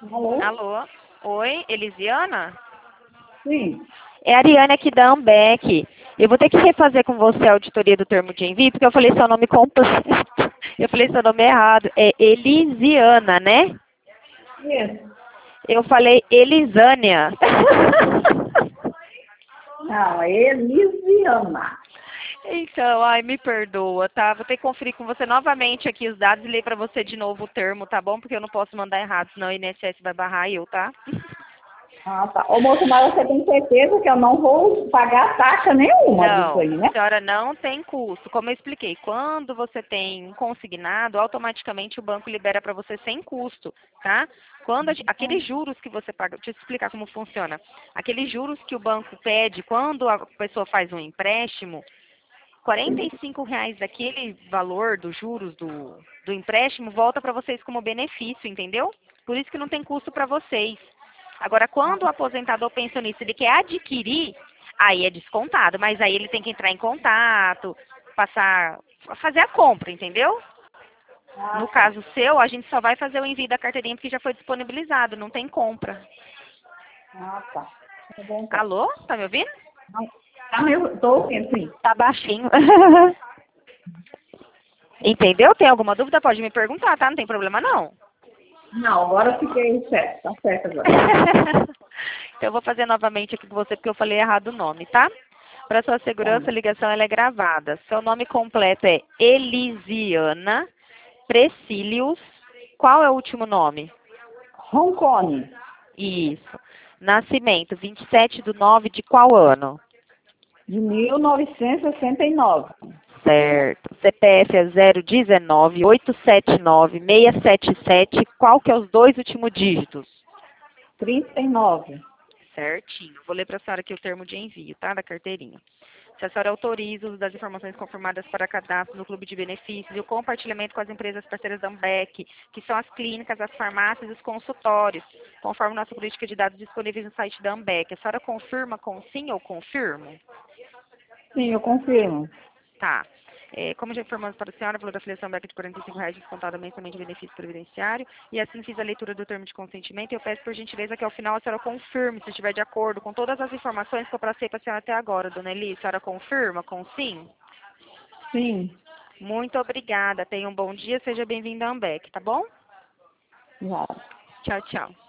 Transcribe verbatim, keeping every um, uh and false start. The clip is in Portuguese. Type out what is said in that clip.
Alô? Alô? Oi, Elisiana? Sim. É a Ariane aqui da Ambec. Eu vou ter que refazer com você a auditoria do termo de envio, porque eu falei seu nome completo. Eu falei seu nome errado. É Elisiana, né? Isso. Eu falei Elisânia. Não, é Elisiana. Então, ai, me perdoa, tá? Vou ter que conferir com você novamente aqui os dados e ler pra você de novo o termo, tá bom? Porque eu não posso mandar errado, senão o I N S S vai barrar eu, tá? Ah, tá. Ô, moço, mas você tem certeza que eu não vou pagar taxa nenhuma disso Não, aí, né? senhora, não tem custo. Como eu expliquei, quando você tem um consignado, automaticamente o banco libera para você sem custo, tá? Quando a gen- aqueles juros que você paga, deixa eu te explicar como funciona. Aqueles juros que o banco pede quando a pessoa faz um empréstimo, quarenta e cinco reais daquele valor dos juros do, do empréstimo volta para vocês como benefício, entendeu? Por isso que não tem custo para vocês. Agora, quando o aposentado ou pensionista ele quer adquirir, aí é descontado, mas aí ele tem que entrar em contato, passar, fazer a compra, entendeu? No Ah, tá. caso seu, a gente só vai fazer o envio da carteirinha porque já foi disponibilizado, não tem compra. Ah, tá. Tá bom, então. Alô? Tá me ouvindo? Não. Tá, meu, tô ouvindo, sim. Tá baixinho. Entendeu? Tem alguma dúvida? Pode me perguntar, tá? Não tem problema não. Não, agora eu fiquei certo. Tá certo agora. Então eu vou fazer novamente aqui com você porque eu falei errado o nome, tá? Para sua segurança, Tá. a ligação ela é gravada. Seu nome completo é Elisiana Precílios. Qual é o último nome? Hong Kong, Isso. Nascimento, vinte e sete de nove de qual ano? de mil novecentos e sessenta e nove. Certo. C P F é zero um nove, oito sete nove, seis sete sete. Qual que é os dois últimos dígitos? trinta e nove. Certinho. Vou ler para a senhora aqui o termo de envio, tá? Da carteirinha. Se a senhora autoriza o uso das informações confirmadas para cadastro no clube de benefícios e o compartilhamento com as empresas parceiras da Ambec, que são as clínicas, as farmácias e os consultórios, conforme nossa política de dados disponíveis no site da Ambec. A senhora confirma com sim ou confirmo? Sim, eu confirmo. Tá. É, como já informamos para a senhora, o valor da afiliação Beca de quarenta e cinco reais descontado mensalmente de benefício previdenciário. E assim fiz a leitura do termo de consentimento. E eu peço por gentileza que ao final a senhora confirme se estiver de acordo com todas as informações que eu passei para a senhora até agora, dona Eli. A senhora confirma com sim? Sim. Muito obrigada. Tenha um bom dia. Seja bem-vinda à Ambec, tá bom? Já. Tchau, tchau.